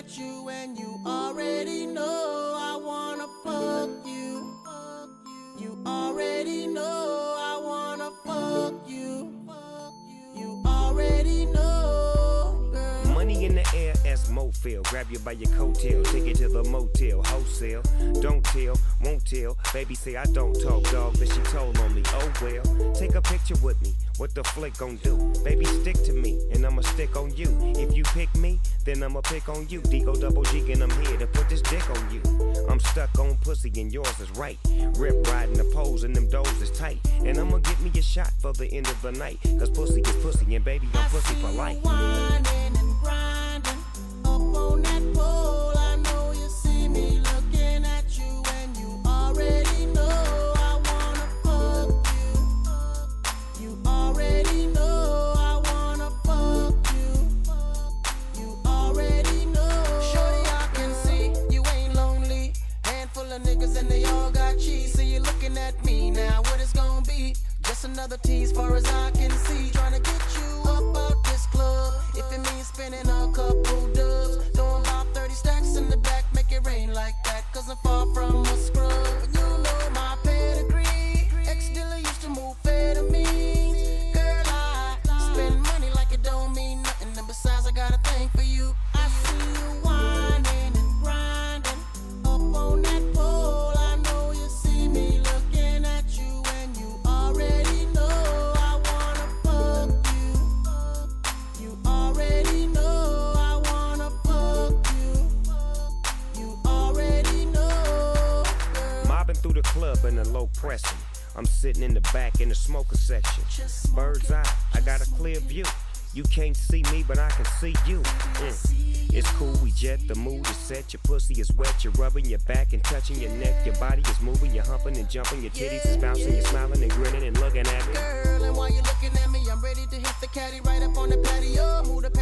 at you and you already know I wanna fuck you. You already know I wanna fuck you. You already know, girl. Money in the air as Mofil. Grab you by your coattail, take it to the motel, wholesale. Don't tell, won't tell. Baby say I don't talk, dog, but she told on me. Oh well, take a picture with me. What the flick gon' do? Baby, stick to me, and I'ma stick on you. If you pick me, then I'ma pick on you. Digo double G, and I'm here to put this dick on you. I'm stuck on pussy, and yours is right. Rip riding the poles, and them doors is tight. And I'ma get me a shot for the end of the night. Cause pussy is pussy, and baby, I'm pussy for life. Whining and grinding up on that pole. I know you see me looking at you, and you already know I wanna fuck you. You already know I wanna fuck you. You already know. Shorty, I can see you ain't lonely. Handful of niggas and they all got cheese. So you looking at me now, what it's gonna be? Just another tease far as I can see. Tryna get you up out this club. If it means spending a couple dubs, throwing about 30 stacks in the back, make it rain like that. Cause I'm far from a scrub. And you know my pedigree. Ex-dealer used to move amphetamines. Girl, I spend money like it don't mean nothing. And besides, I got a thing for you. I see you whining and grinding up on that pole. I know you see me looking at you, and you already know I wanna fuck you. You already know I wanna fuck you. You already know, girl. Mobbing through the club in a low pressing. I'm sitting in the back in the smoker section. Bird's eye, I got a clear view. You can't see me, but I can see you. It's cool, we jet, the mood is set. Your pussy is wet, you're rubbing your back and touching your neck. Your body is moving, you're humping and jumping. Your titties is bouncing, you're smiling and grinning and looking at me. Girl, and while you're looking at me, I'm ready to hit the caddy right up on the patio. Move the